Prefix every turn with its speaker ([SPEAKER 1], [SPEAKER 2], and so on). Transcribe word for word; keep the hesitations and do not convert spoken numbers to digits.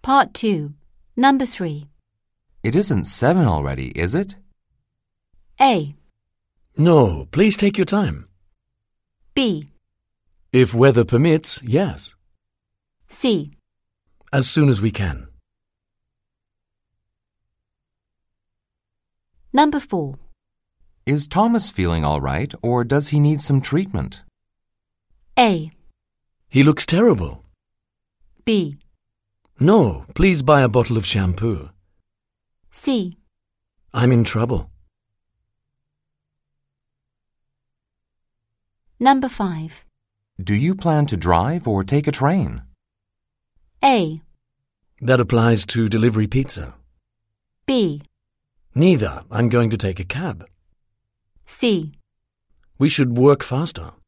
[SPEAKER 1] Part two, Number three.
[SPEAKER 2] It isn't seven already, is it?
[SPEAKER 1] A.
[SPEAKER 3] No, please take your time.
[SPEAKER 1] B.
[SPEAKER 3] If weather permits, yes.
[SPEAKER 1] C.
[SPEAKER 3] As soon as we can.
[SPEAKER 1] Number four.
[SPEAKER 2] Is Thomas feeling all right, or does he need some treatment?
[SPEAKER 1] A.
[SPEAKER 3] He looks terrible.
[SPEAKER 1] B.
[SPEAKER 3] No, please buy a bottle of shampoo.
[SPEAKER 1] C.
[SPEAKER 3] I'm in trouble.
[SPEAKER 1] Number five.
[SPEAKER 2] Do you plan to drive or take a train?
[SPEAKER 1] A.
[SPEAKER 3] That applies to delivery pizza.
[SPEAKER 1] B.
[SPEAKER 3] Neither. I'm going to take a cab.
[SPEAKER 1] C.
[SPEAKER 3] We should work faster.